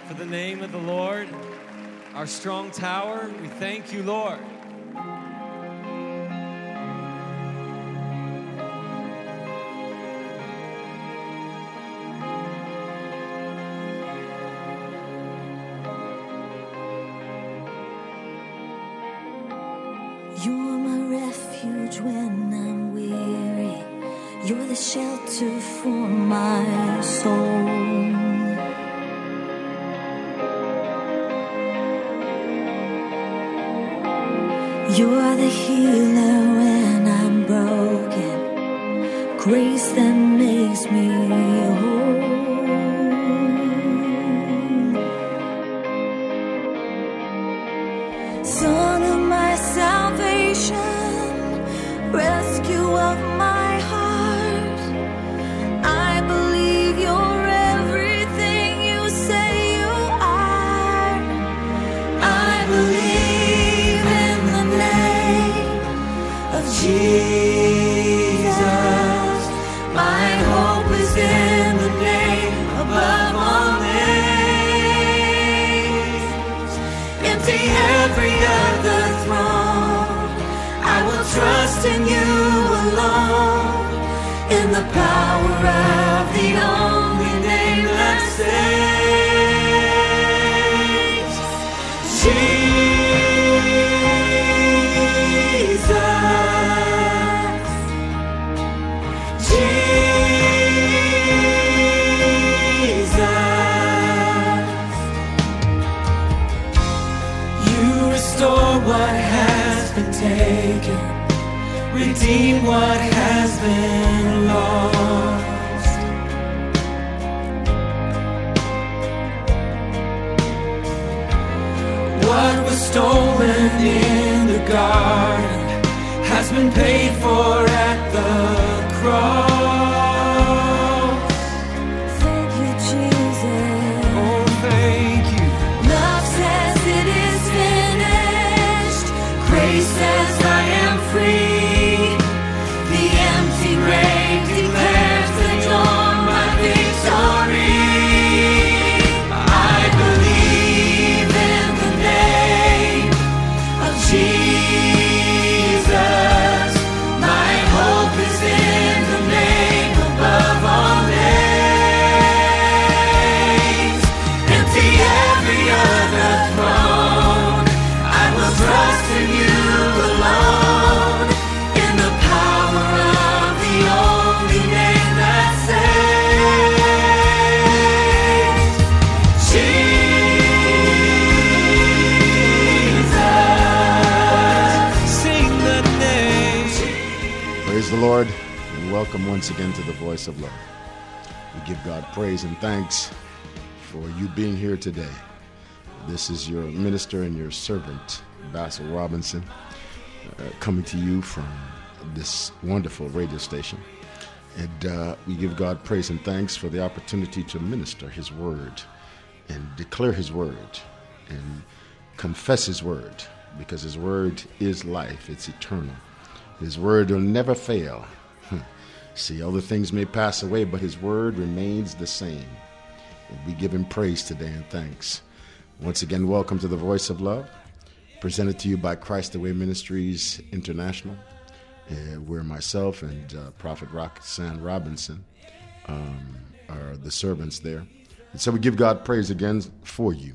for the name of the Lord, our strong tower. We thank you, Lord. You're my refuge when I'm weary. You're the shelter for my soul. You're the healer when I'm broken. Grace that makes me whole. Song of my salvation, rescue of my heart. I believe you're everything you say you are. I believe in the name of Jesus. My hope is in the name above all names. Empty every other throne. I will trust in you alone, in the power of the only name that saves. Jesus. You restore what has been taken, redeem what has been lost. What was stolen in the garden has been paid for at the cross. Thank you, Jesus. Oh, thank you. Love says it is finished. Grace says I am free. The empty grave declares the dawn my victory. I believe in the name of Jesus. My hope is in the name above all names. Empty every other throne. I will trust in you alone, in the power of the only name that saves. Jesus. Sing the name. Praise the Lord, and welcome once again to the Voice of Love. We give God praise and thanks for you being here today. This is your minister and your servant, Basil Robinson, coming to you from this wonderful radio station. And we give God praise and thanks for the opportunity to minister His word and declare His word and confess His word, because His word is life. It's eternal. His word will never fail. See, other things may pass away, but His word remains the same. And we give Him praise today and thanks. Once again, welcome to the Voice of Love, presented to you by Christ the Way Ministries International, where myself and Prophet Roxanne Robinson are the servants there. And so we give God praise again for you.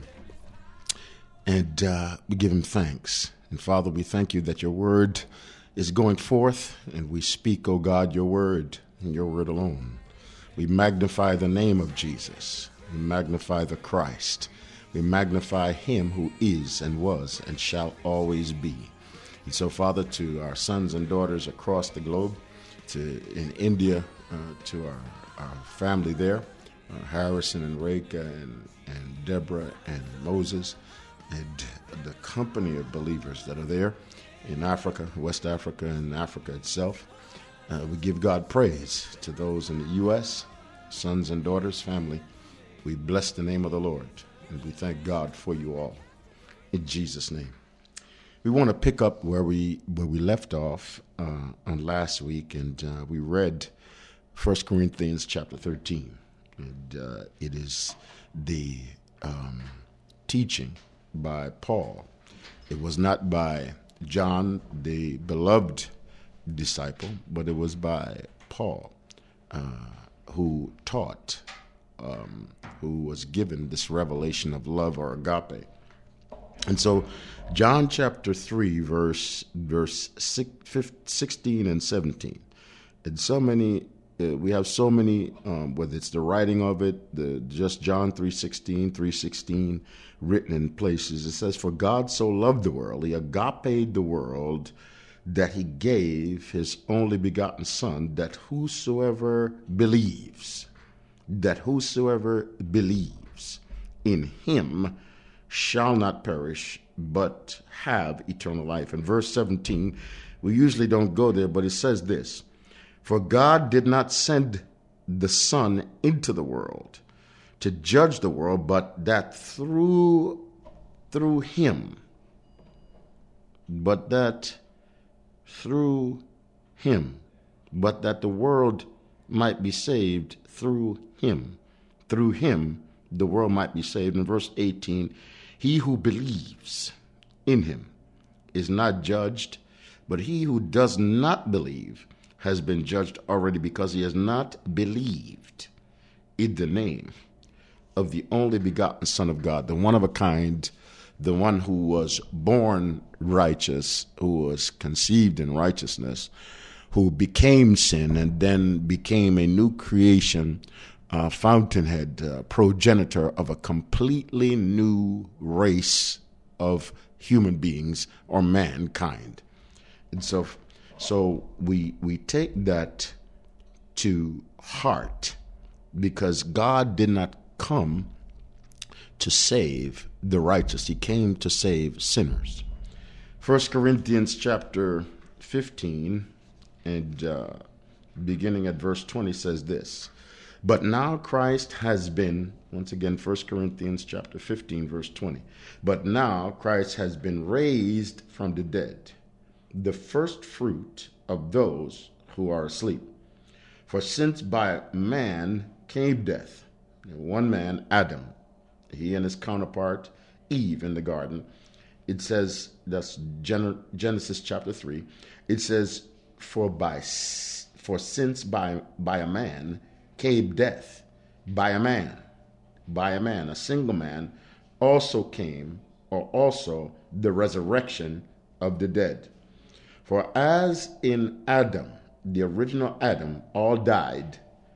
And we give Him thanks. And Father, we thank you that your word is going forth, and we speak, O God, your word and your word alone. We magnify the name of Jesus. We magnify the Christ. We magnify Him who is and was and shall always be. And so, Father, to our sons and daughters across the globe, in India, to our family there, Harrison and Reka and Deborah and Moses, and the company of believers that are there in Africa, West Africa, and Africa itself. We give God praise to those in the U.S., sons and daughters, family. We bless the name of the Lord, and we thank God for you all. In Jesus' name. We want to pick up where we left off on last week, and we read 1 Corinthians chapter 13. And it is the teaching by Paul. It was not by John, the beloved disciple, but it was by Paul, who taught, who was given this revelation of love, or agape. And so John chapter 3, verse 16 and 17. And so many, we have so many, whether it's the writing of it, just John 3:16 written in places. It says, "For God so loved the world, he agaped the world, that he gave his only begotten Son, that whosoever believes in him shall not perish, but have eternal life." In verse 17, we usually don't go there, but it says this: "For God did not send the Son into the world to judge the world, but that through him, but that the world might be saved through him. Through him, the world might be saved." In verse 18, "He who believes in him is not judged, but he who does not believe has been judged already, because he has not believed in the name of the only begotten Son of God," the one of a kind, the one who was born righteous, who was conceived in righteousness, who became sin and then became a new creation, fountainhead, progenitor of a completely new race of human beings, or mankind. And so we take that to heart, because God did not come to save the righteous. He came to save sinners. 1 Corinthians chapter 15 and beginning at verse 20 says this: "But now Christ has been," once again, 1 Corinthians chapter 15, verse 20, "But now Christ has been raised from the dead, the first fruit of those who are asleep. For since by man came death," one man, Adam, he and his counterpart, Eve, in the garden, it says, that's Genesis chapter 3, it says, for since by a man came death, by a man, a single man, also came, or also the resurrection of the dead. For as in Adam, the original Adam, all died,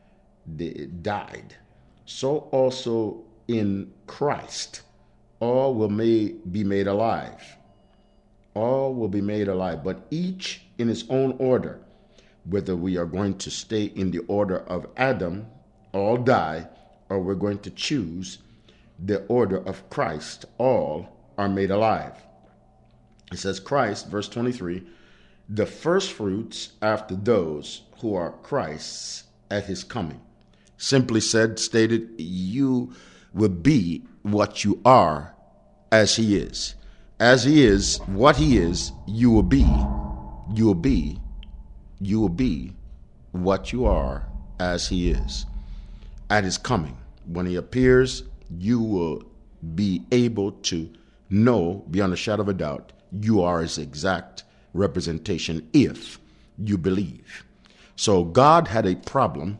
so also in Christ, all will be made alive. All will be made alive, but each in his own order. Whether we are going to stay in the order of Adam, all die, or we're going to choose the order of Christ, all are made alive. It says Christ, verse 23, the first fruits after those who are Christ's at his coming. Simply stated, you will be what you are as he is. As he is, what he is, you will be. You will be what you are as he is. At his coming, when he appears, you will be able to know beyond a shadow of a doubt you are his exact representation if you believe. So God had a problem.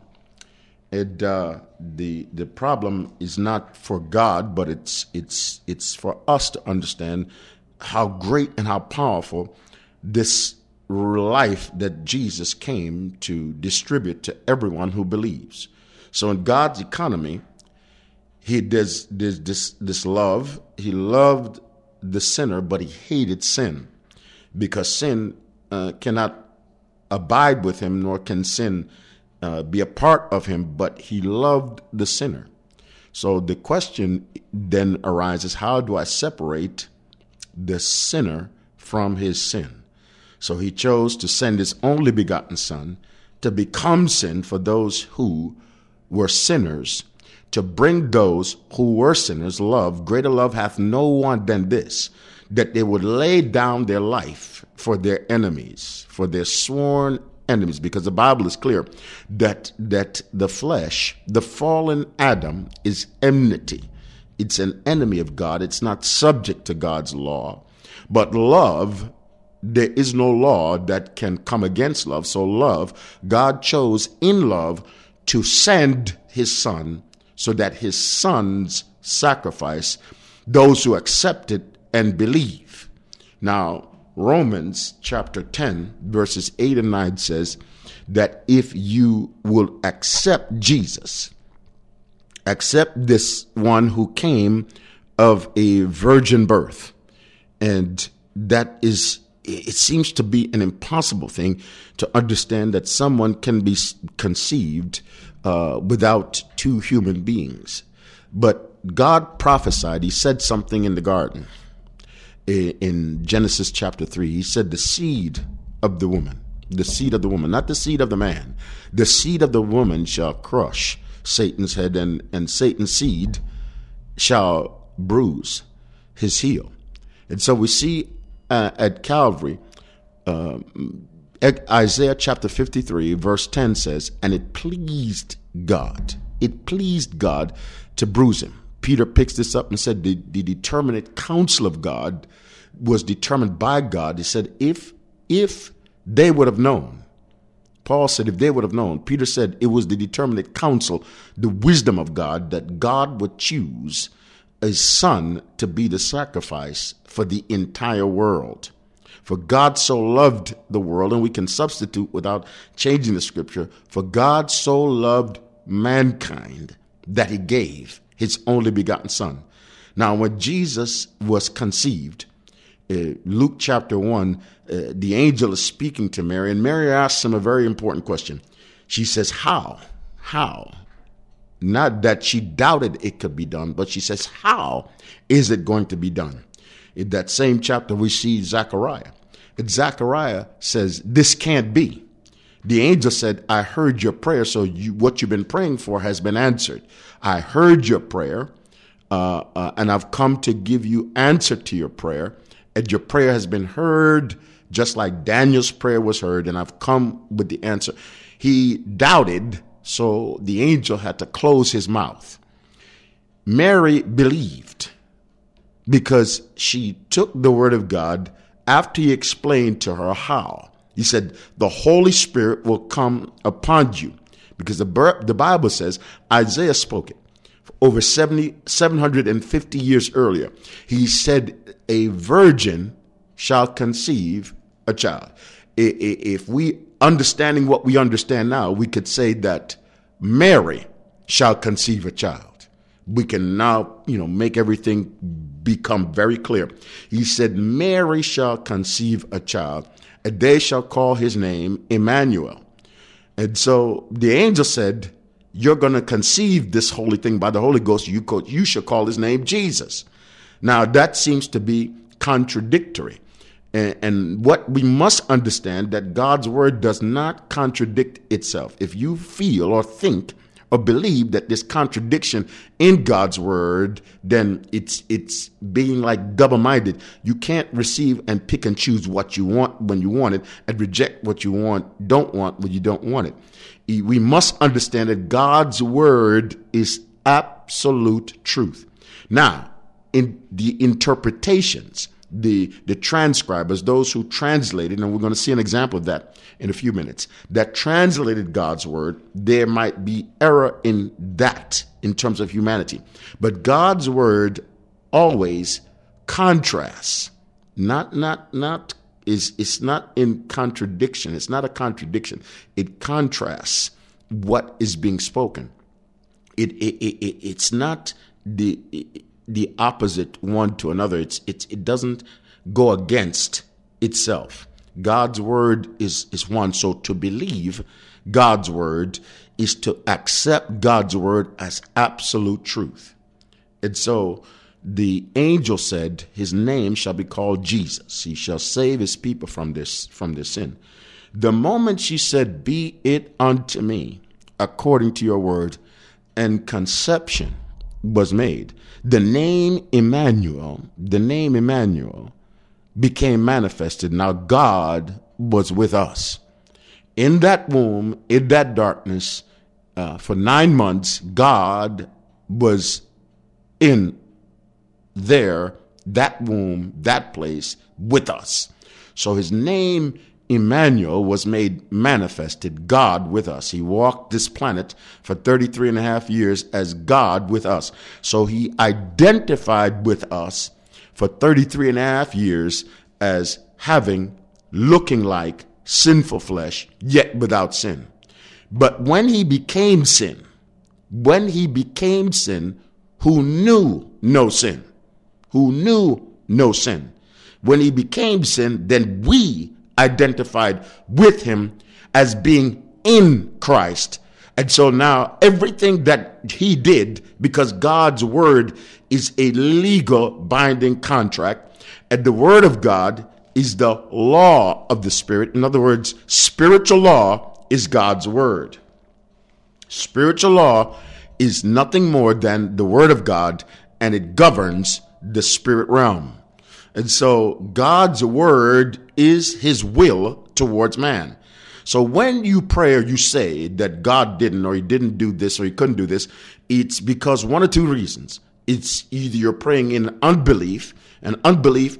The problem is not for God, but it's for us to understand how great and how powerful this life that Jesus came to distribute to everyone who believes. So in God's economy, he does this love. He loved the sinner, but he hated sin, because sin cannot abide with him, nor can sin be a part of him, but he loved the sinner. So the question then arises, how do I separate the sinner from his sin? So he chose to send his only begotten Son to become sin for those who were sinners, to bring those who were sinners love. Greater love hath no one than this, that they would lay down their life for their enemies, for their sworn enemies, because the Bible is clear that the flesh, the fallen Adam, is enmity It's an enemy of God. It's not subject to God's law. But love, there is no law that can come against love. So love, God chose in love to send his son so that his son's sacrifice, those who accept it and believe. Now, Romans chapter 10, verses 8 and 9 says that if you will accept Jesus, accept this one who came of a virgin birth, and that is, it seems to be an impossible thing to understand that someone can be conceived without two human beings. But God prophesied, he said something in the garden. In Genesis chapter 3, he said the seed of the woman, not the seed of the man, the seed of the woman shall crush Satan's head, and Satan's seed shall bruise his heel. And so we see at Calvary, Isaiah chapter 53, verse 10 says, and it pleased God to bruise him. Peter picks this up and said the determinate counsel of God was determined by God. He said, if they would have known, Paul said, if they would have known, Peter said it was the determinate counsel, the wisdom of God, that God would choose a son to be the sacrifice for the entire world. For God so loved the world, and we can substitute without changing the scripture, for God so loved mankind that he gave his only begotten son. Now, when Jesus was conceived, Luke chapter 1, the angel is speaking to Mary, and Mary asks him a very important question. She says, how? Not that she doubted it could be done, but she says, how is it going to be done? In that same chapter, we see Zechariah. And Zechariah says, this can't be. The angel said, I heard your prayer, so what you've been praying for has been answered. I heard your prayer, and I've come to give you answer to your prayer. And your prayer has been heard, just like Daniel's prayer was heard, and I've come with the answer. He doubted, so the angel had to close his mouth. Mary believed because she took the word of God after he explained to her how. He said, the Holy Spirit will come upon you, because the Bible says, Isaiah spoke it over 750 years earlier. He said, a virgin shall conceive a child. If we understanding what we understand now, we could say that Mary shall conceive a child. We can now, make everything become very clear. He said, Mary shall conceive a child, and they shall call his name Emmanuel. And so the angel said, you're going to conceive this holy thing by the Holy Ghost. You should call his name Jesus. Now, that seems to be contradictory. And what we must understand, that God's word does not contradict itself. If you feel or think or believe that there's contradiction in God's word, then it's being like double-minded. You can't receive and pick and choose what you want when you want it, and reject what you don't want when you don't want it. We must understand that God's word is absolute truth. Now, in the interpretations, the transcribers, those who translated, and we're going to see an example of that in a few minutes, that translated God's word, there might be error in that in terms of humanity. But God's word always contrasts, it's not in contradiction. It's not a contradiction. It contrasts what is being spoken. It's not the opposite one to another. It doesn't go against itself. God's word is one. So to believe God's word is to accept God's word as absolute truth. And so the angel said, his name shall be called Jesus. He shall save his people from their sin. The moment she said, be it unto me according to your word, and conception was made, the name Emmanuel became manifested. Now God was with us. In that womb, in that darkness, for 9 months, God was in there, that womb, that place with us. So his name, Emmanuel, was made manifested, God with us. He walked this planet for 33 and a half years as God with us. So he identified with us for 33 and a half years as looking like sinful flesh, yet without sin. But when he became sin, who knew no sin, when he became sin, then we identified with him as being in Christ. And so now everything that he did, because God's word is a legal binding contract, and the word of God is the law of the Spirit. In other words, spiritual law is God's word. Spiritual law is nothing more than the word of God, and it governs the spirit realm. And so God's word is his will towards man. So when you pray or you say that God didn't, or he didn't do this, or he couldn't do this, it's because one or two reasons. It's either you're praying in unbelief, and unbelief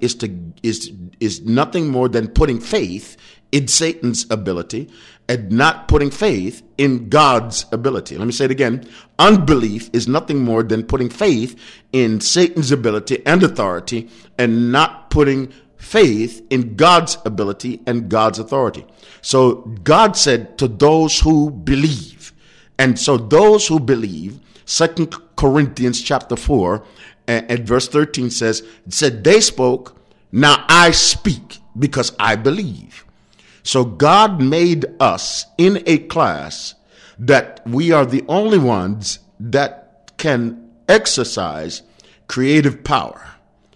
is nothing more than putting faith in Satan's ability and not putting faith in God's ability. Let me say it again. Unbelief is nothing more than putting faith in Satan's ability and authority and not putting faith in God's ability and God's authority. So God said to those who believe. And so those who believe, 2 Corinthians chapter 4 and verse 13 said they spoke, now I speak because I believe. So God made us in a class that we are the only ones that can exercise creative power.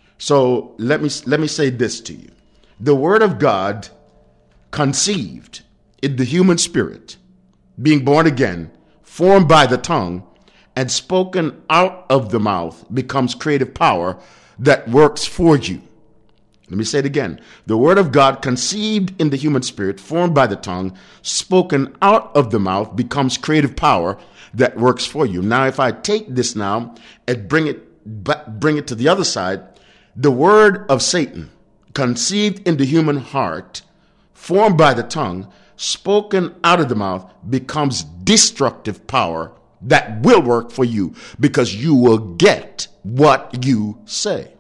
So let me say this to you. The word of God conceived in the human spirit, being born again, formed by the tongue, and spoken out of the mouth becomes creative power that works for you. Let me say it again. The word of God conceived in the human spirit, formed by the tongue, spoken out of the mouth becomes creative power that works for you. Now, if I take this now and bring it to the other side, the word of Satan, conceived in the human heart, formed by the tongue, spoken out of the mouth, becomes destructive power that will work for you because you will get what you say.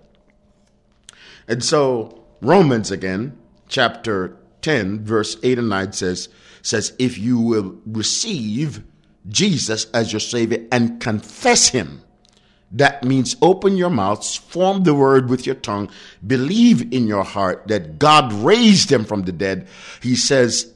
And so Romans again, chapter 10, verse 8 and 9 says, if you will receive Jesus as your Savior and confess him, that means open your mouths, form the word with your tongue, believe in your heart that God raised him from the dead. He says,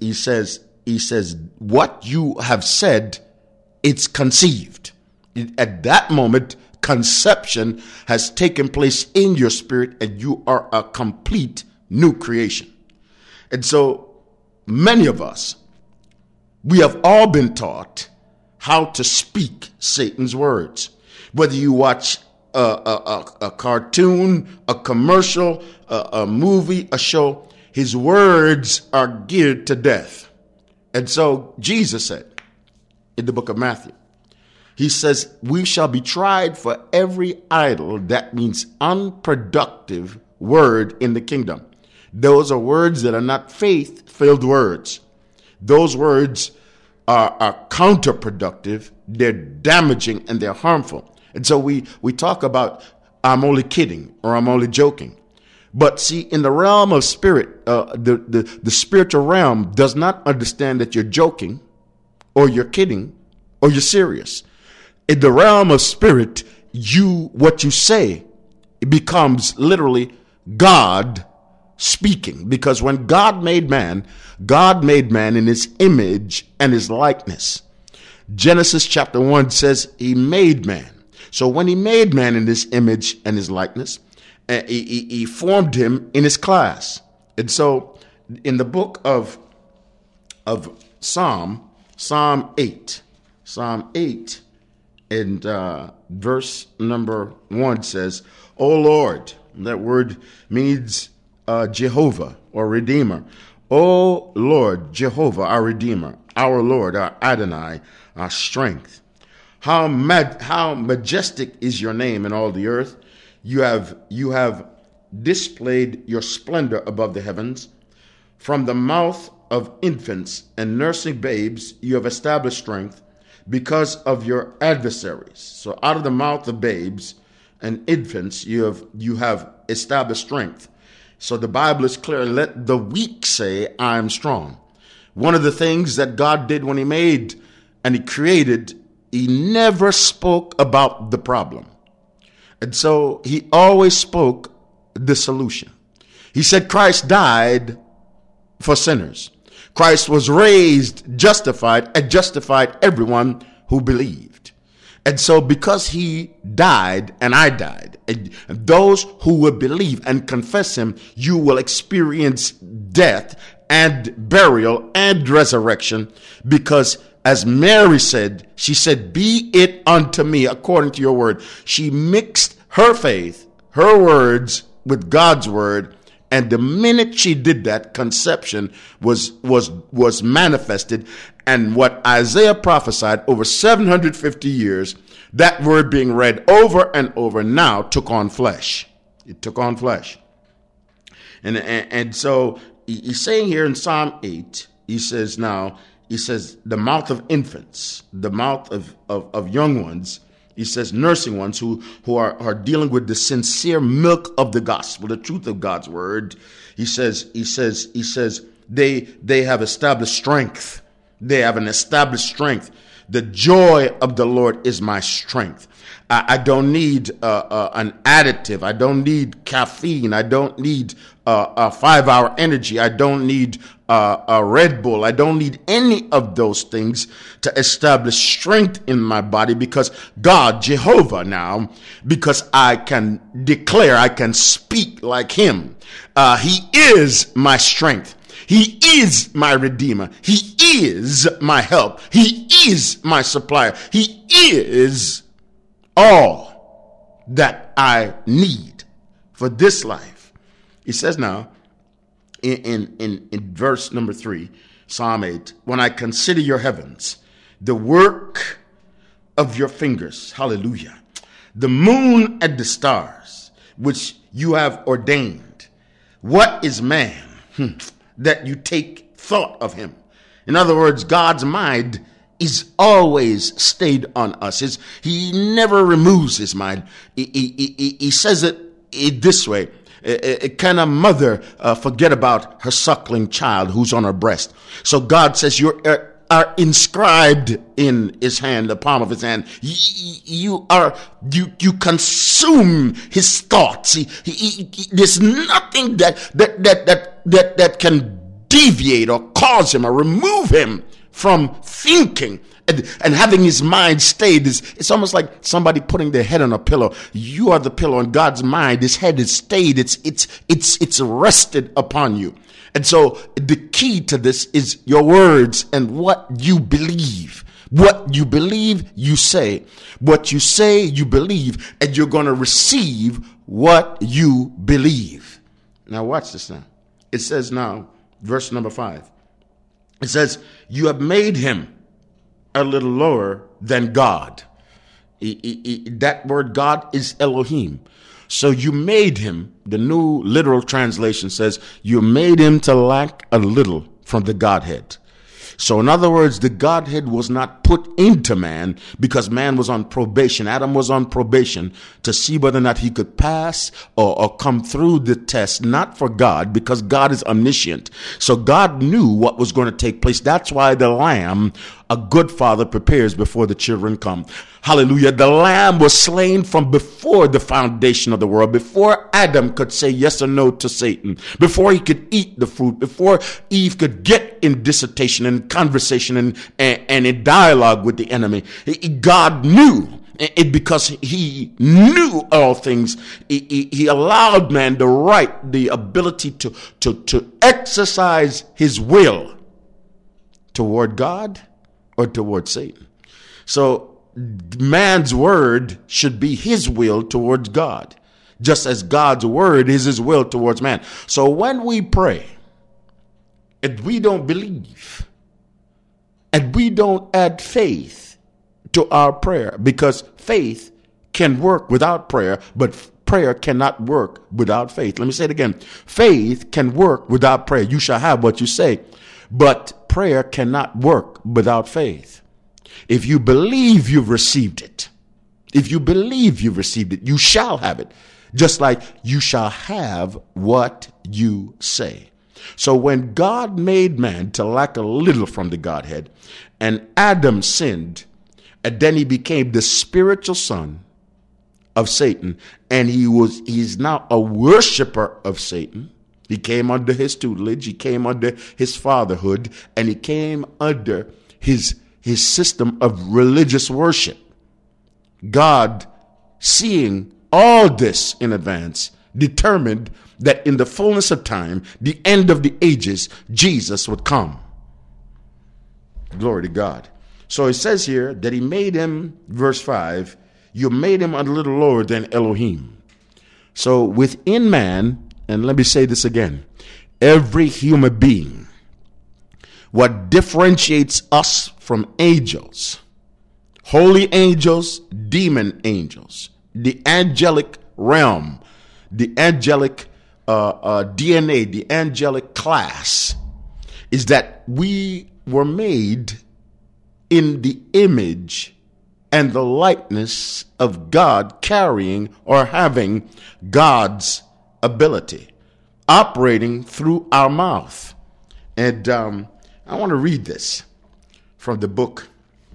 what you have said, it's conceived. At that moment, conception has taken place in your spirit and you are a complete new creation. And so many of us, we have all been taught how to speak Satan's words. Whether you watch a cartoon, a commercial, a movie, a show, his words are geared to death. And so Jesus said in the book of Matthew, he says, we shall be tried for every idle, that means unproductive word in the kingdom. Those are words that are not faith-filled words. Those words are counterproductive, they're damaging, and they're harmful. And so we talk about, I'm only kidding, or I'm only joking. But see, in the realm of spirit, the spiritual realm does not understand that you're joking, or you're kidding, or you're serious. In the realm of spirit, what you say, it becomes literally God speaking. Because when God made man in his image and his likeness. Genesis chapter 1 says he made man. So when he made man in his image and his likeness, he formed him in his class. And so in the book of Psalm 8 and verse number 1 says, O Lord, that word means Jehovah or Redeemer. O Lord, Jehovah, our Redeemer, our Lord, our Adonai, our strength. How majestic is your name in all the earth. You have displayed your splendor above the heavens. From the mouth of infants and nursing babes, you have established strength because of your adversaries. So out of the mouth of babes and infants, you have established strength. So the Bible is clear. Let the weak say, I am strong. One of the things that God did when he made and he created, he never spoke about the problem. And so he always spoke the solution. He said Christ died for sinners. Christ was raised, justified, and justified everyone who believed. And so because he died and I died, and those who will believe and confess him, you will experience death and burial and resurrection. Because as Mary said, she said, be it unto me according to your word. She mixed her faith, her words with God's word. And the minute she did that, conception was manifested. And what Isaiah prophesied over 750 years, that word being read over and over now took on flesh. It took on flesh. And so he's saying here in Psalm 8, he says the mouth of infants, the mouth of young ones, he says nursing ones who are dealing with the sincere milk of the gospel, the truth of God's word. He says they have established strength. They have an established strength. The joy of the Lord is my strength. I don't need an additive. I don't need caffeine. I don't need a 5-hour energy. I don't need a Red Bull. I don't need any of those things to establish strength in my body, because God, Jehovah now, because I can declare, I can speak like him. He is my strength. He is my redeemer. He is my help. He is my supplier. He is all that I need for this life. He says now in verse number 3, Psalm 8, when I consider your heavens, the work of your fingers, hallelujah, the moon and the stars, which you have ordained. What is man that you take thought of him? In other words, God's mind is always stayed on us. He never removes his mind. He says it this way. Can a mother forget about her suckling child who's on her breast? So God says you are inscribed in his hand, the palm of his hand. You consume his thoughts. There's nothing that can deviate or cause him or remove him from thinking and having his mind stayed. It's almost like somebody putting their head on a pillow. You are the pillow, and God's mind, his head is stayed. It's rested upon you. And so the key to this is your words and what you believe. What you believe, you say. What you say, you believe, and you're going to receive what you believe. Now watch this now. It says now, verse number 5. It says, you have made him a little lower than God. That word God is Elohim. So you made him, the New Literal Translation says, you made him to lack a little from the Godhead. So in other words, the Godhead was not put into man because man was on probation. Adam was on probation to see whether or not he could pass or come through the test, not for God, because God is omniscient. So God knew what was going to take place. That's why the lamb, a good father prepares before the children come. Hallelujah. The lamb was slain from before the foundation of the world, before Adam could say yes or no to Satan, before he could eat the fruit, before Eve could get in dissertation and conversation and in dialogue with the enemy. God knew it because he knew all things. He allowed man the right, the ability to exercise his will toward God or toward Satan. So man's word should be his will towards God, just as God's word is his will towards man. So when we pray and we don't believe and we don't add faith to our prayer, because faith can work without prayer, but prayer cannot work without faith. Let me say it again. Faith can work without prayer. You shall have what you say. But prayer cannot work without faith. If you believe you've received it, you shall have it. Just like you shall have what you say. So when God made man to lack a little from the Godhead, and Adam sinned, and then he became the spiritual son of Satan, and he's now a worshiper of Satan. He came under his tutelage, he came under his fatherhood, and he came under his system of religious worship. God, seeing all this in advance, determined that in the fullness of time, the end of the ages, Jesus would come. Glory to God. So it says here that he made him, verse 5, you made him a little lower than Elohim. So within man, and let me say this again, every human being, what differentiates us from angels, holy angels, demon angels, the angelic realm, the angelic DNA, the angelic class, is that we were made in the image and the likeness of God, carrying or having God's ability, operating through our mouth. And I want to read this from the book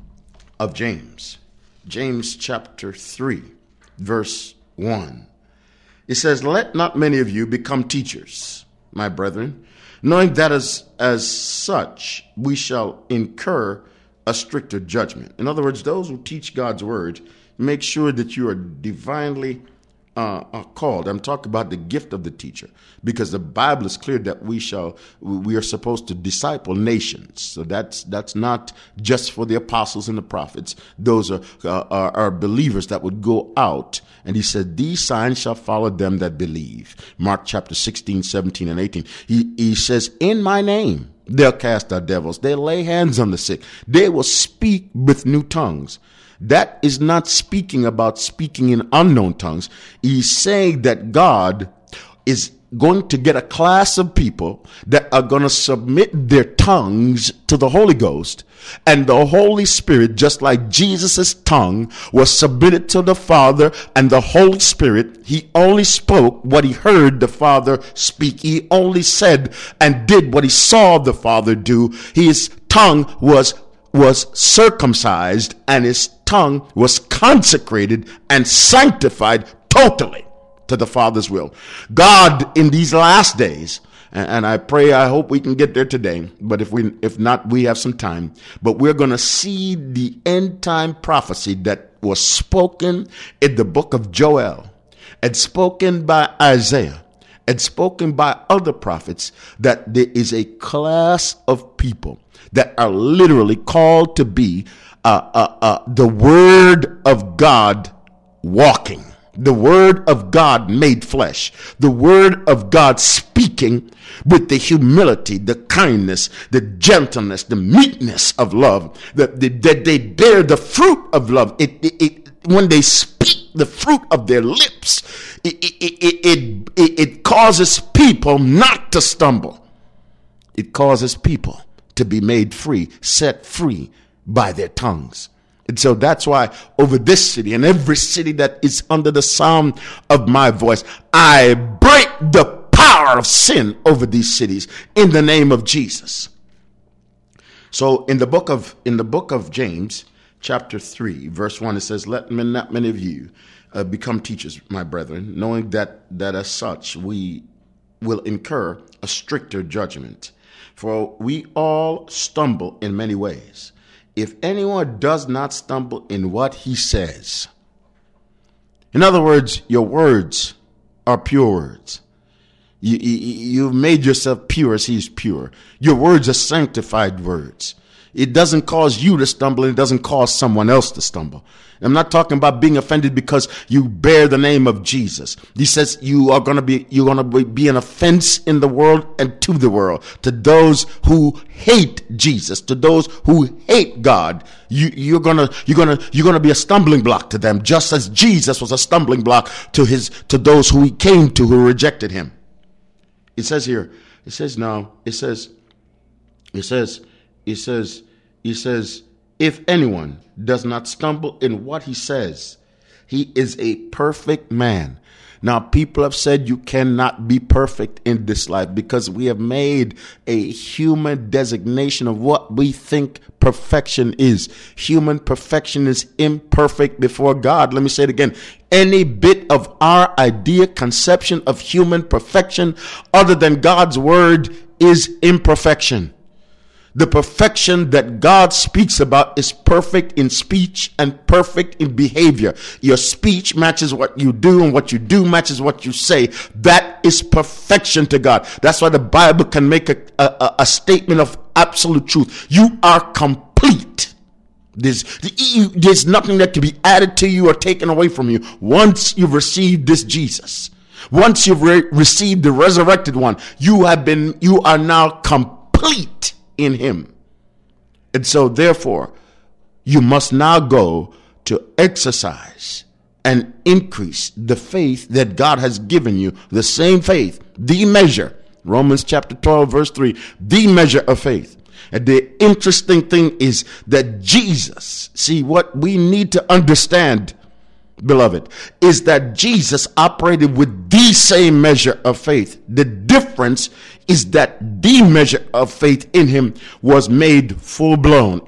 of James. James chapter 3, verse 1. It says, let not many of you become teachers, my brethren, knowing that as such we shall incur a stricter judgment. In other words, those who teach God's word, make sure that you are divinely called. I'm talking about the gift of the teacher, because the Bible is clear that we are supposed to disciple nations. So that's not just for the apostles and the prophets. Those are believers that would go out. And he said, these signs shall follow them that believe. Mark chapter 16, 17, and 18. He says, in my name, they'll cast out devils. They'll lay hands on the sick. They will speak with new tongues. That is not speaking about speaking in unknown tongues. He's saying that God is going to get a class of people that are going to submit their tongues to the Holy Ghost, and the Holy Spirit, just like Jesus' tongue was submitted to the Father and the Holy Spirit. He only spoke what he heard the Father speak. He only said and did what he saw the Father do. His tongue was circumcised, and his tongue was consecrated and sanctified totally to the Father's will. God in these last days, and I hope we can get there today, but if not, we have some time, but we're going to see the end time prophecy that was spoken in the book of Joel and spoken by Isaiah and spoken by other prophets, that there is a class of people that are literally called to be the Word of God walking, the Word of God made flesh, the Word of God speaking with the humility, the kindness, the gentleness, the meekness of love, that they bear the fruit of love. When they speak the fruit of their lips, it causes people not to stumble. It causes people to be made free, set free by their tongues. And so that's why over this city and every city that is under the sound of my voice, I break the power of sin over these cities in the name of Jesus. So in the book of James, chapter 3, verse 1, it says, let not many of you become teachers, my brethren, knowing that as such we will incur a stricter judgment. For we all stumble in many ways. If anyone does not stumble in what he says, in other words, your words are pure words. You've made yourself pure as he's pure. Your words are sanctified words. It doesn't cause you to stumble, and it doesn't cause someone else to stumble. I'm not talking about being offended because you bear the name of Jesus. He says you're going to be an offense in the world and to the world, to those who hate Jesus, to those who hate God. You're going to be a stumbling block to them, just as Jesus was a stumbling block to those who he came to, who rejected him. It says here, it says, if anyone does not stumble in what he says, he is a perfect man. Now, people have said you cannot be perfect in this life because we have made a human designation of what we think perfection is. Human perfection is imperfect before God. Let me say it again. Any bit of our idea, conception of human perfection other than God's word is imperfection. The perfection that God speaks about is perfect in speech and perfect in behavior. Your speech matches what you do, and what you do matches what you say. That is perfection to God. That's why the Bible can make a statement of absolute truth. You are complete. There's nothing that can be added to you or taken away from you once you've received this Jesus. Once you've received the resurrected one, you are now complete in him. And so therefore, you must now go to exercise and increase the faith that God has given you, the same faith, the measure, Romans chapter 12 verse 3, the measure of faith. And the interesting thing is that Jesus, see, what we need to understand, beloved, is that Jesus operated with the same measure of faith. The difference is that the measure of faith in him was made full blown.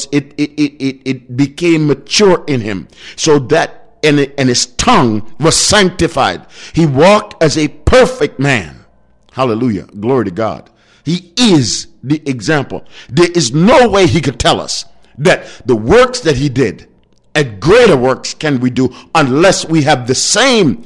It became mature in him, so that and his tongue was sanctified. He walked as a perfect man. Hallelujah. Glory to God. He is the example. There is no way he could tell us that the works that he did and greater works can we do unless we have the same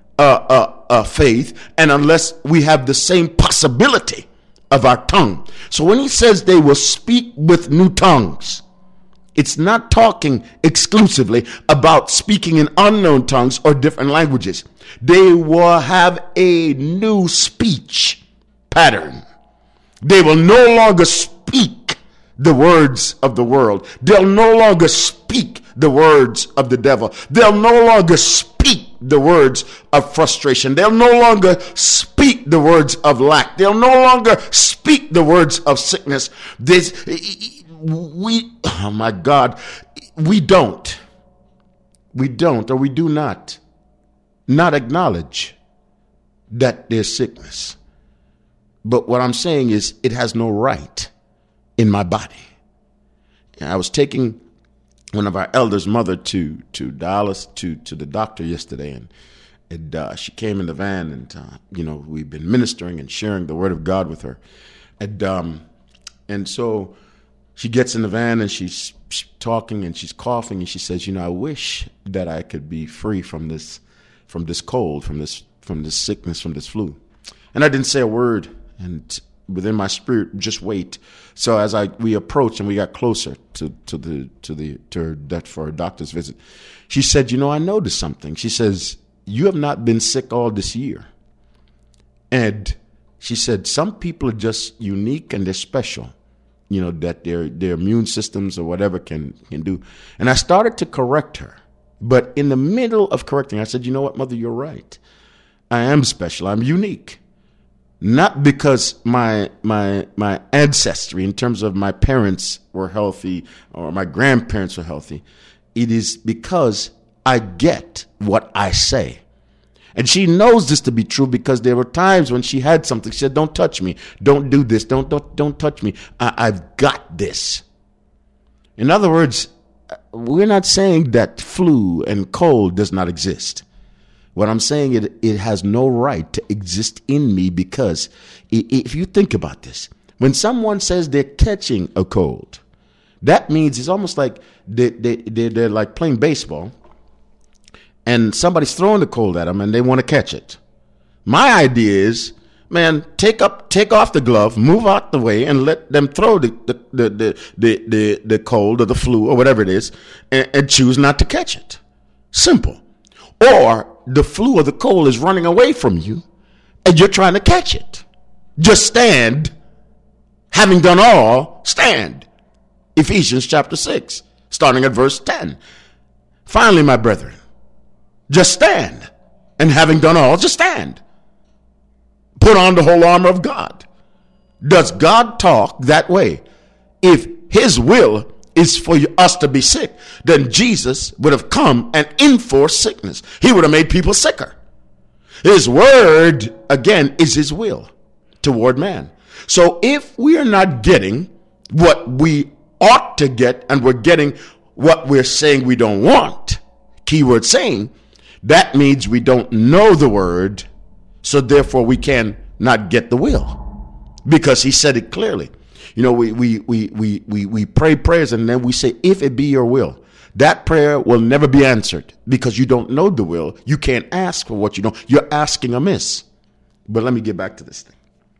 faith, and unless we have the same possibility of our tongue. So when he says they will speak with new tongues, it's not talking exclusively about speaking in unknown tongues or different languages. They will have a new speech pattern. They will no longer speak the words of the world. They'll no longer speak the words of the devil. They'll no longer speak the words of frustration. They'll no longer speak the words of lack. They'll no longer speak the words of sickness. Oh my God, we don't, or we do not acknowledge that there's sickness. But what I'm saying is it has no right in my body. I was taking one of our elders' mother to Dallas to the doctor yesterday, and she came in the van, and we've been ministering and sharing the word of God with her, and so she gets in the van and she's talking and she's coughing, and she says, I wish that I could be free from this cold, from this sickness, from this flu. And I didn't say a word, and within my spirit, just wait. So as we approached and we got closer to her for a doctor's visit, she said, I noticed something. She says, you have not been sick all this year. And she said, some people are just unique and they're special, that their immune systems or whatever can do. And I started to correct her. But in the middle of correcting, I said, you know what, Mother, you're right. I am special. I'm unique. Not because my ancestry, in terms of my parents were healthy or my grandparents were healthy. It is because I get what I say. And she knows this to be true because there were times when she had something. She said, don't touch me. Don't do this. Don't touch me. I've got this. In other words, we're not saying that flu and cold does not exist. What I'm saying, it has no right to exist in me, because if you think about this, when someone says they're catching a cold, that means it's almost like they're like playing baseball and somebody's throwing the cold at them and they want to catch it. My idea is man, take off the glove, move out the way, and let them throw the cold or the flu or whatever it is, and choose not to catch it. Simple. Or the flu or the cold is running away from you, and you're trying to catch it. Just stand. Having done all, stand. Ephesians chapter 6, starting at verse 10. Finally, my brethren, just stand. And having done all, just stand. Put on the whole armor of God. Does God talk that way? If his will is for us to be sick, then Jesus would have come and enforced sickness. He would have made people sicker. His word, again, is his will toward man. So if we are not getting what we ought to get, and we're getting what we're saying we don't want, keyword saying, that means we don't know the word, so therefore we can not get the will, because he said it clearly. You know, we pray prayers and then we say, if it be your will. That prayer will never be answered because you don't know the will. You can't ask for what you don't. You're asking amiss. But let me get back to this thing.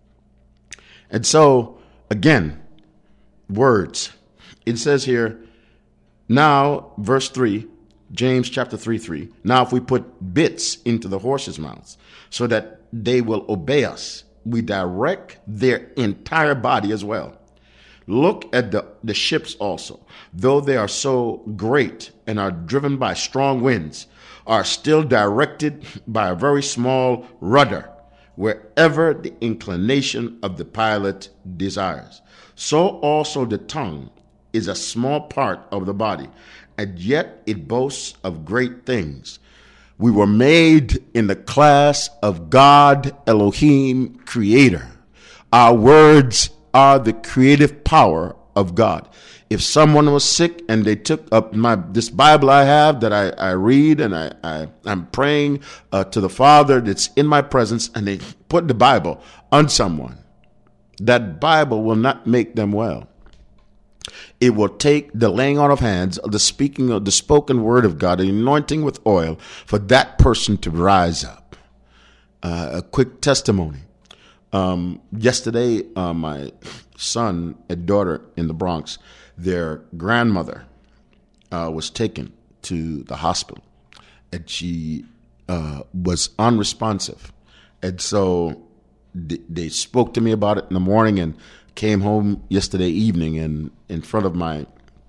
And so, again, words. It says here, now, verse 3, James chapter 3:3. Now, if we put bits into the horses' mouths so that they will obey us, we direct their entire body as well. Look at the ships also, though they are so great and are driven by strong winds, are still directed by a very small rudder, wherever the inclination of the pilot desires. So also the tongue is a small part of the body, and yet it boasts of great things. We were made in the class of God, Elohim, Creator. Our words are the creative power of God. If someone was sick and they took up this Bible I have that I read, and I'm praying to the Father that's in my presence, and they put the Bible on someone, that Bible will not make them well. It will take the laying on of hands, the speaking of the spoken word of God, the anointing with oil for that person to rise up. A quick testimony. Yesterday, my son and daughter in the Bronx, their grandmother was taken to the hospital, and she was unresponsive. And so they spoke to me about it in the morning and came home yesterday evening, and in front of my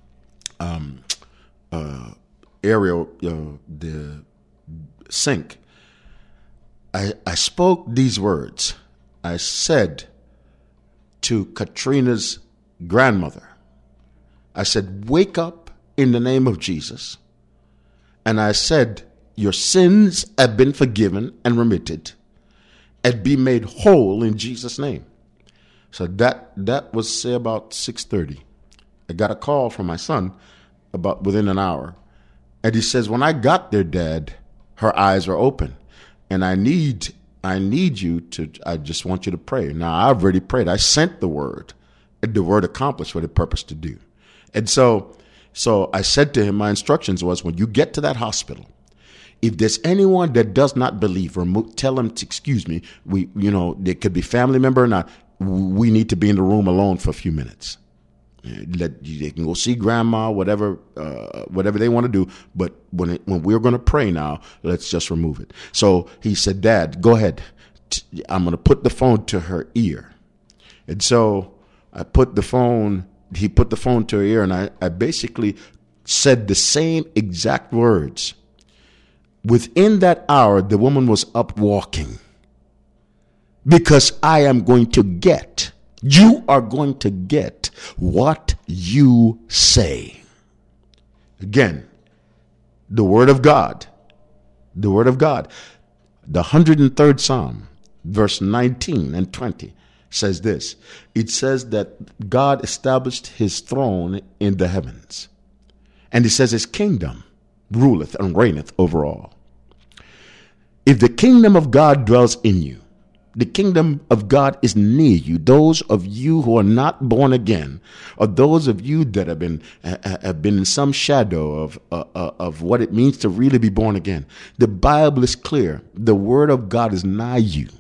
area, the sink, I spoke these words. I said to Katrina's grandmother, I said, wake up in the name of Jesus. And I said, your sins have been forgiven and remitted, and be made whole in Jesus' name. So that was, say, about 6:30. I got a call from my son about within an hour. And he says, when I got there, Dad, her eyes are open. And I need you to, I just want you to pray. Now, I've already prayed. I sent the word. And the word accomplished what it purposed to do. And so I said to him, my instructions was, when you get to that hospital, if there's anyone that does not believe, tell them to, excuse me, they could be family member or not. We need to be in the room alone for a few minutes. They can go see grandma, whatever they want to do. But when we're going to pray now, let's just remove it. So he said, Dad, go ahead. I'm going to put the phone to her ear. And so he put the phone to her ear, and I basically said the same exact words. Within that hour, the woman was up walking. Because you are going to get what you say. Again, the word of God. The word of God. The 103rd Psalm, verse 19 and 20 says this. It says that God established his throne in the heavens. And it says his kingdom ruleth and reigneth over all. If the kingdom of God dwells in you, the kingdom of God is near you. Those of you who are not born again, or those of you that have been in some shadow of what it means to really be born again. The Bible is clear. The word of God is nigh you.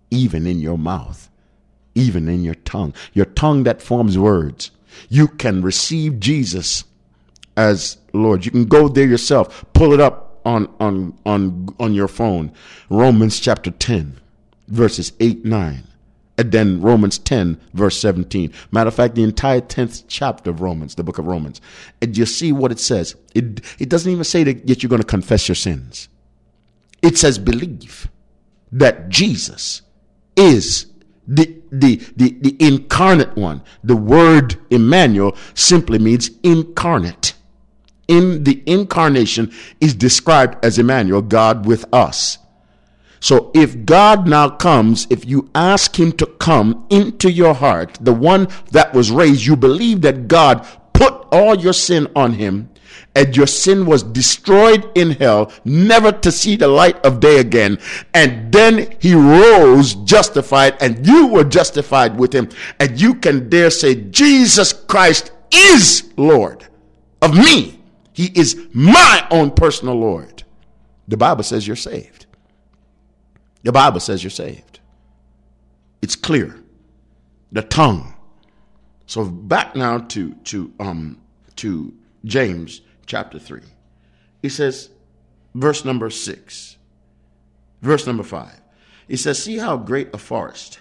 even in your mouth, even in your tongue that forms words. You can receive Jesus as Lord. You can go there yourself. Pull it up on your phone. Romans chapter 10, verses 8, 9. And then Romans 10, verse 17. Matter of fact, the entire 10th chapter of Romans, the book of Romans. And you see what it says. It doesn't even say that you're going to confess your sins. It says believe that Jesus is the incarnate one. The word Emmanuel simply means incarnate. In the incarnation is described as Emmanuel, God with us. So if God now comes, if you ask him to come into your heart, the one that was raised, you believe that God put all your sin on him and your sin was destroyed in hell, never to see the light of day again. And then he rose justified and you were justified with him. And you can dare say, Jesus Christ is Lord of me. He is my own personal Lord. The Bible says you're saved. The Bible says you're saved. It's clear. The tongue. So back now to James chapter 3. He says, verse number 6, verse number 5. He says, see how great a forest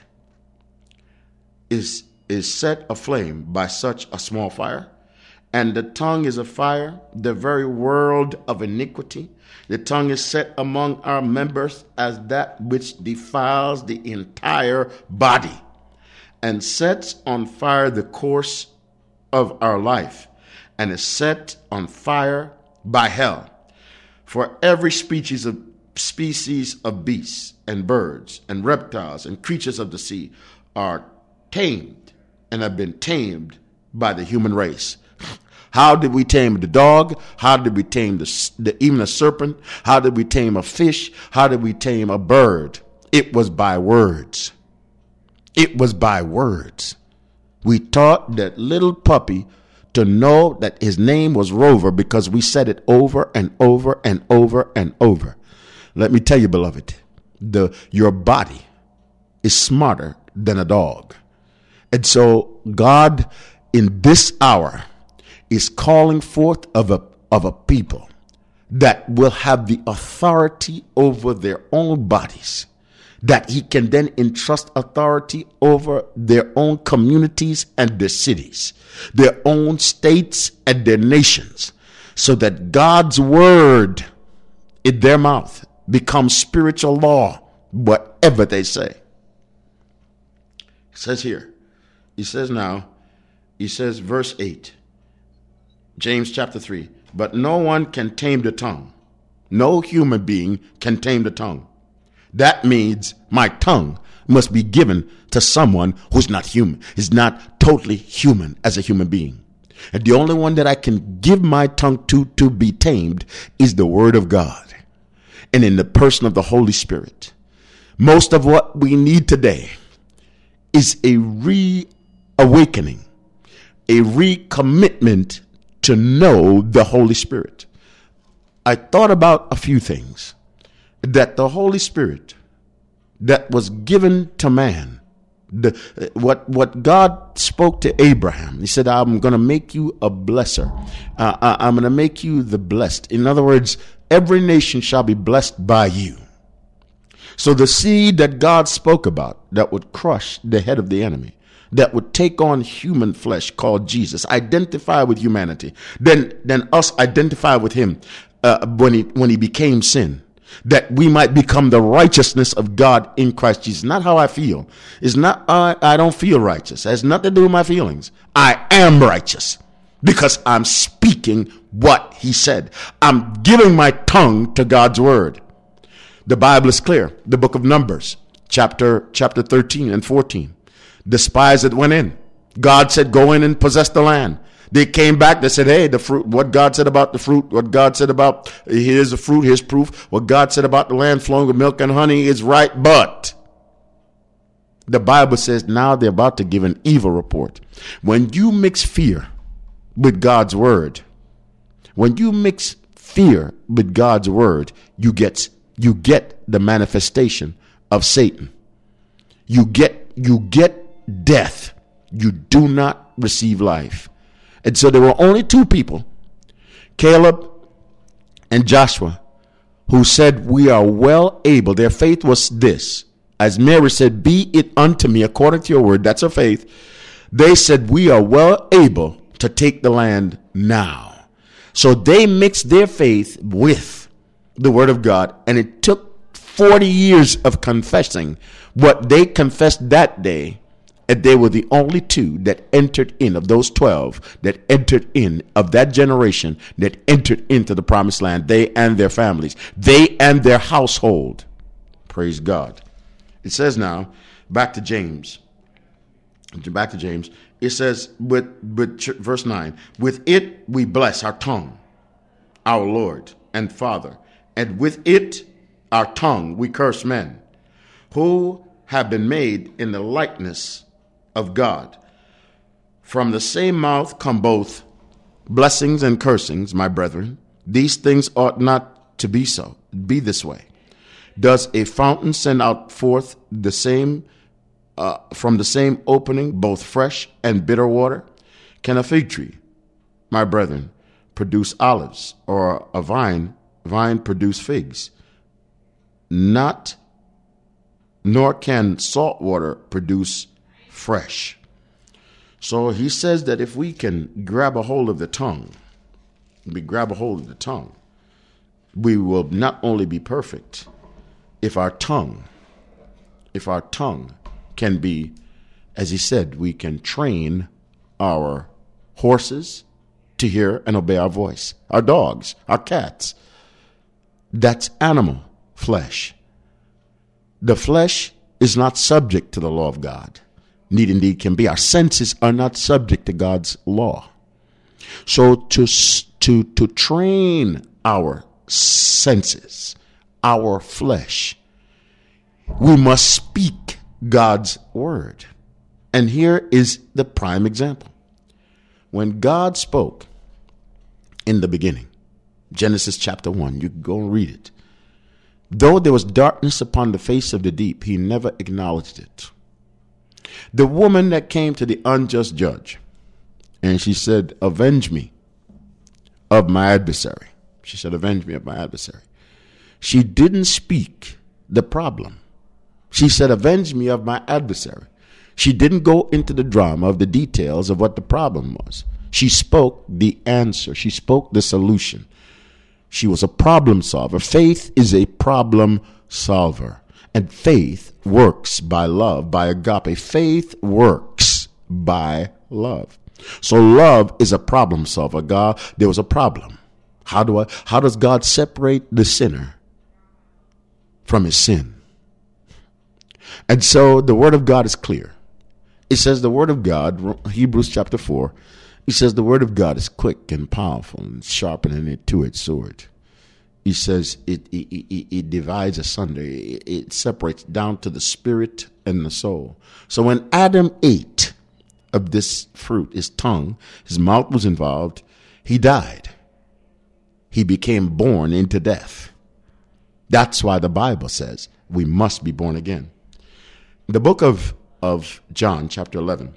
is set aflame by such a small fire? And the tongue is a fire, the very world of iniquity. The tongue is set among our members as that which defiles the entire body and sets on fire the course of our life and is set on fire by hell. For every species of beasts and birds and reptiles and creatures of the sea are tamed and have been tamed by the human race. How did we tame the dog? How did we tame even a serpent? How did we tame a fish? How did we tame a bird? It was by words. It was by words. We taught that little puppy to know that his name was Rover because we said it over and over and over and over. Let me tell you, beloved, your body is smarter than a dog. And so God in this hour is calling forth of a people that will have the authority over their own bodies, that he can then entrust authority over their own communities and their cities, their own states and their nations, so that God's word in their mouth becomes spiritual law, whatever they say. It says here, he says verse 8, James chapter 3, but no one can tame the tongue. No human being can tame the tongue. That means my tongue must be given to someone who's not human, is not totally human as a human being. And the only one that I can give my tongue to be tamed is the word of God and in the person of the Holy Spirit. Most of what we need today is a reawakening, a recommitment to know the Holy Spirit. I thought about a few things. That the Holy Spirit that was given to man, what God spoke to Abraham, he said, I'm going to make you a blesser. I'm going to make you the blessed. In other words, every nation shall be blessed by you. So the seed that God spoke about that would crush the head of the enemy, that would take on human flesh called Jesus, identify with humanity, then us identify with him when he became sin, that we might become the righteousness of God in Christ Jesus. Not how I feel. It's not I don't feel righteous. It has nothing to do with my feelings. I am righteous because I'm speaking what he said. I'm giving my tongue to God's word. The Bible is clear. The book of Numbers, chapter 13 and 14. The spies that went in, God said, go in and possess the land. They came back. They said, hey, the fruit, what God said about the fruit, what God said about, here's the fruit, here's proof. What God said about the land flowing with milk and honey is right. But the Bible says now they're about to give an evil report. When you mix fear with God's word, when you mix fear with God's word, you get the manifestation of Satan. You get death. You do not receive life. And so there were only two people, Caleb and Joshua, who said, we are well able. Their faith was this. As Mary said, be it unto me according to your word. That's her faith. They said, we are well able to take the land now. So they mixed their faith with the word of God. And it took 40 years of confessing what they confessed that day. And they were the only two that entered in, of those 12 that entered in, of that generation that entered into the promised land. They and their families, they and their household. Praise God. It says now, back to James. It says, with verse 9, with it we bless our tongue, our Lord and Father, and with it, our tongue, we curse men, who have been made in the likeness of God. From the same mouth come both blessings and cursings, my brethren. These things ought not to be so, be this way. Does a fountain send out forth the same from the same opening both fresh and bitter water? Can a fig tree, my brethren, produce olives, or a vine produce figs? Not, nor can salt water produce fresh. So he says that if we can grab a hold of the tongue, we will not only be perfect. If our tongue can be, as he said, we can train our horses to hear and obey our voice, our dogs, our cats. That's animal flesh. The flesh is not subject to the law of God. Need indeed can be. Our senses are not subject to God's law. So to train our senses, our flesh, we must speak God's word. And here is the prime example. When God spoke in the beginning, Genesis chapter 1, you can go and read it. Though there was darkness upon the face of the deep, he never acknowledged it. The woman that came to the unjust judge, and she said, avenge me of my adversary. She said, avenge me of my adversary. She didn't speak the problem. She said, avenge me of my adversary. She didn't go into the drama of the details of what the problem was. She spoke the answer. She spoke the solution. She was a problem solver. Faith is a problem solver. And faith works by love, by agape. Faith works by love. So love is a problem solver. God, there was a problem. How does God separate the sinner from his sin? And so the word of God is clear. It says the word of God, Hebrews chapter 4, it says the word of God is quick and powerful and sharper than a two-edged sword. He says it divides asunder. It separates down to the spirit and the soul. So when Adam ate of this fruit, his tongue, his mouth was involved, he died. He became born into death. That's why the Bible says we must be born again. The book of John, chapter 11,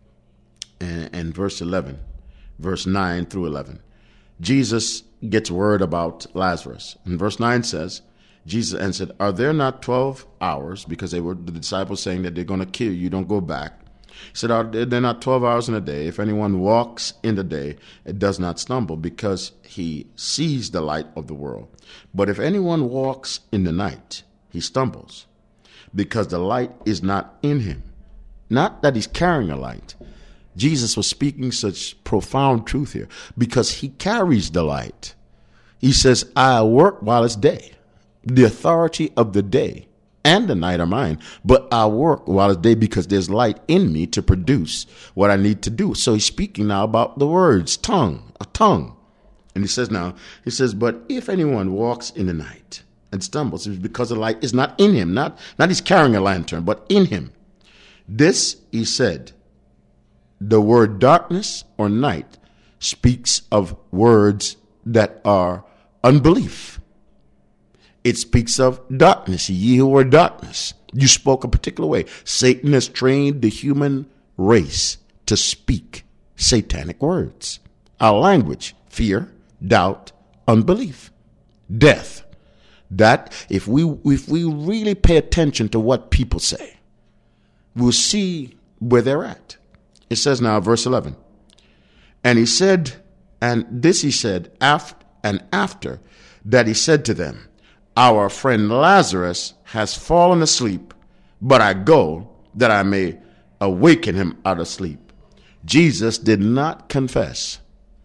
and verse 11, verse 9 through 11, Jesus gets word about Lazarus. And verse 9 says, Jesus answered, are there not 12 hours? Because the disciples saying that they're going to kill you, don't go back. He said, are there not 12 hours in a day? If anyone walks in the day, it does not stumble, because he sees the light of the world. But if anyone walks in the night, he stumbles, because the light is not in him. Not that he's carrying a light. Jesus was speaking such profound truth here, because he carries the light. He says, I work while it's day. The authority of the day and the night are mine, but I work while it's day because there's light in me to produce what I need to do. So he's speaking now about the words, a tongue. And he says, but if anyone walks in the night and stumbles, it's because the light is not in him, not he's carrying a lantern, but in him. This, he said, the word darkness or night speaks of words that are unbelief. It speaks of darkness. Ye who are darkness. You spoke a particular way. Satan has trained the human race to speak satanic words. Our language, fear, doubt, unbelief, death. That if we really pay attention to what people say, we'll see where they're at. It says now, verse 11, and he said, and this he said, after that he said to them, our friend Lazarus has fallen asleep, but I go that I may awaken him out of sleep. Jesus did not confess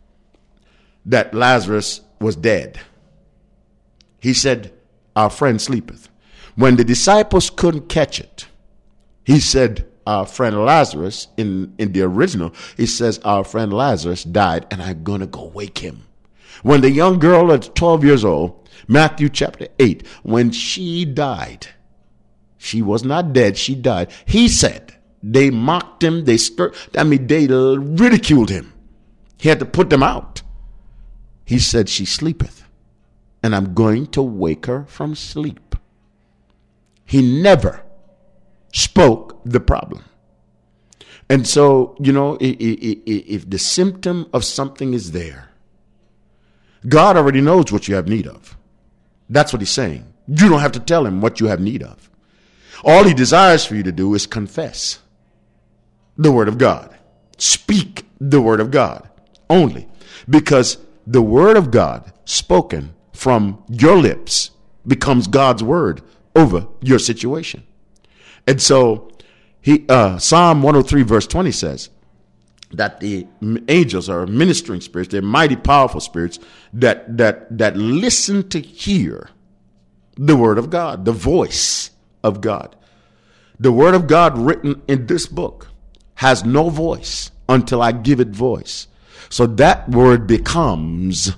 that Lazarus was dead. He said, our friend sleepeth. When the disciples couldn't catch it, he said, our friend Lazarus, in the original, he says, our friend Lazarus died, and I'm going to go wake him. When the young girl at 12 years old, Matthew chapter 8, when she died, she was not dead, she died. He said, they mocked him, they ridiculed him. He had to put them out. He said, she sleepeth, and I'm going to wake her from sleep. He never spoke the problem. And so, if the symptom of something is there, God already knows what you have need of. That's what he's saying. You don't have to tell him what you have need of. All he desires for you to do is confess the word of God. Speak the word of God only, because the word of God spoken from your lips becomes God's word over your situation. And so Psalm 103 verse 20 says that the angels are ministering spirits. They're mighty powerful spirits that listen to hear the word of God, the voice of God. The word of God written in this book has no voice until I give it voice. So that word becomes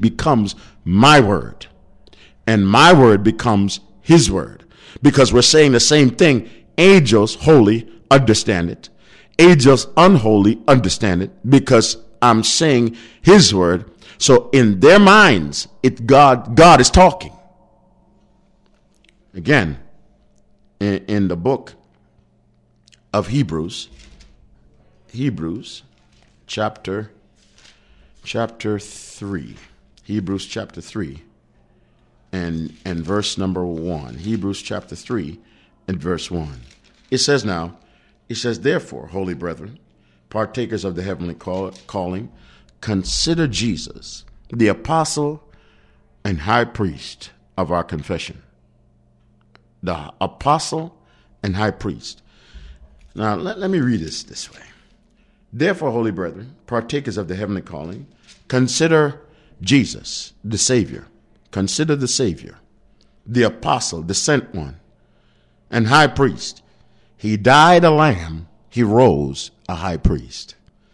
my word, and my word becomes his word, because we're saying the same thing. Angels holy understand it. Angels unholy understand it, because I'm saying his word. So in their minds, God is talking. Again, in the book of Hebrews chapter 3. Hebrews chapter 3 and verse number 1. Hebrews chapter 3 and verse 1. It says, therefore, holy brethren, partakers of the heavenly calling, consider Jesus, the apostle and high priest of our confession. The apostle and high priest. Now, let me read this way. Therefore, holy brethren, partakers of the heavenly calling, consider Jesus, the Savior. Consider the Savior, the apostle, the sent one, and high priest. He died a lamb, he rose a high priest.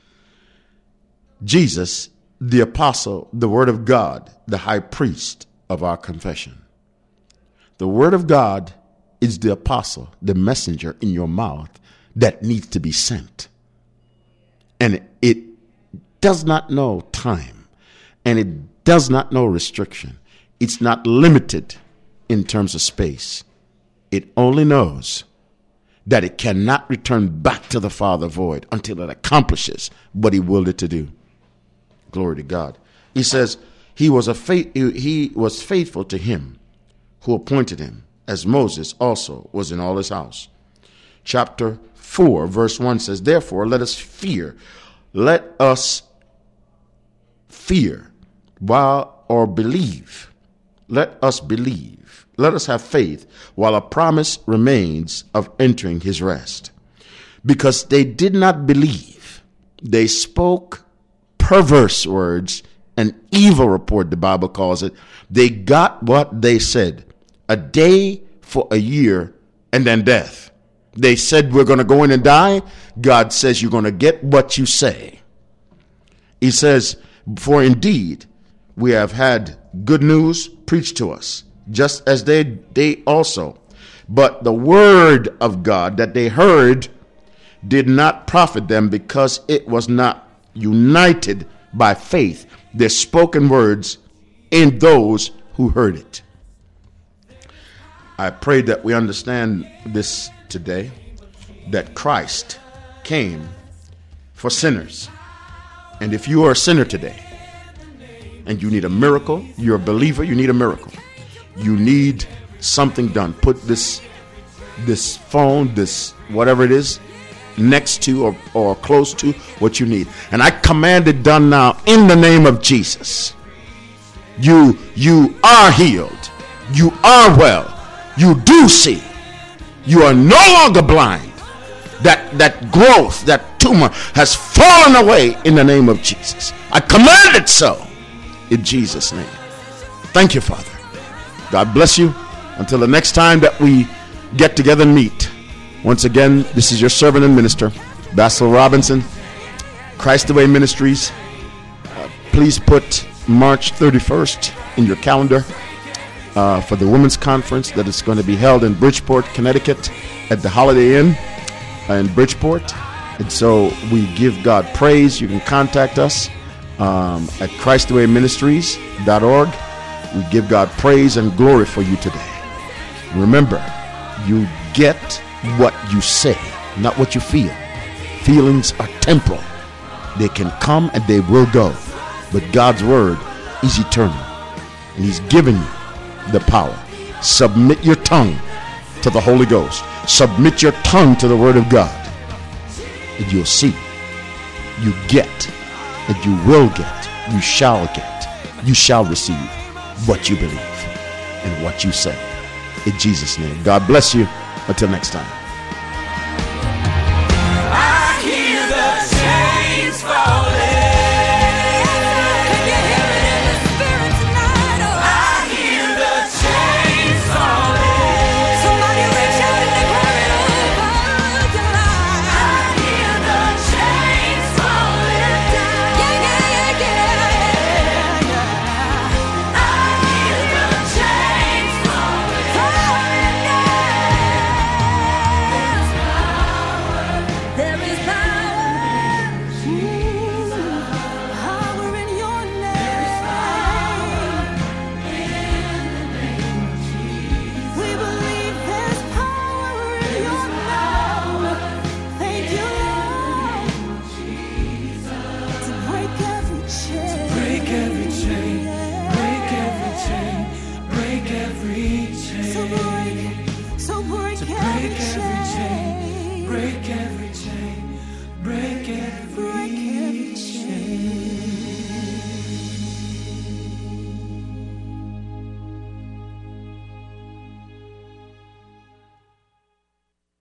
Jesus, the apostle, the word of God, the high priest of our confession. The word of God is the apostle, the messenger in your mouth that needs to be sent. And it does not know time, and it does not know restriction. It's not limited in terms of space. It only knows that it cannot return back to the Father void until it accomplishes what he willed it to do. Glory to God. He says he was faithful to him who appointed him, as Moses also was in all his house. Chapter 4, verse 1 says, therefore, let us fear. Let us fear or believe. Let us believe. Let us have faith while a promise remains of entering his rest. Because they did not believe. They spoke perverse words, an evil report, the Bible calls it. They got what they said. A day for a year and then death. They said, we're going to go in and die. God says, you're going to get what you say. He says, for indeed, we have had good news preached to us, just as they also. But the word of God that they heard did not profit them, because it was not united by faith, the spoken words, in those who heard it. I pray that we understand this today, that Christ came for sinners. And if you are a sinner today and you need a miracle, you're a believer, you need a miracle. You need something done. Put this phone, this whatever it is, next to or close to what you need. And I command it done now in the name of Jesus. You are healed. You are well. You do see. You are no longer blind. That growth, that tumor has fallen away in the name of Jesus. I command it so in Jesus' name. Thank you, Father. God bless you. Until the next time that we get together and meet. Once again, this is your servant and minister, Basil Robinson, Christ the Way Ministries. Please put March 31st in your calendar for the Women's Conference that is going to be held in Bridgeport, Connecticut at the Holiday Inn in Bridgeport. And so we give God praise. You can contact us at ChristTheWayMinistries.org. We give God praise and glory for you today. Remember, you get what you say, not what you feel. Feelings are temporal. They can come and they will go. But God's word is eternal. And he's given you the power. Submit your tongue to the Holy Ghost. Submit your tongue to the word of God. And you'll see. You get. And you will get. You shall get. You shall receive what you believe and what you say. In Jesus' name. God bless you. Until next time. I hear the chains falling. Can you hear it in the spirit tonight? Oh, I hear the chains falling. Somebody reach out and declare it over your life. I hear the chains falling down. Yeah, yeah, yeah, yeah. I hear the chains falling down. There is power, power in your name. We believe there's power in your name. Thank you, Lord, to break every chain. Break every chain, break every chain, break every chain. So break To every break every chain, chain. break every chain, break every